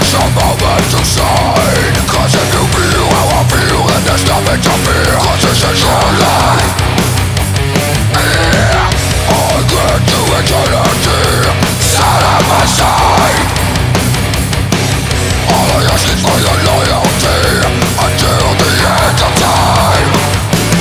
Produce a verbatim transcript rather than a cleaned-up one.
a moment to shine. Cause if you feel how I feel, then there's nothing to fear. Cause this is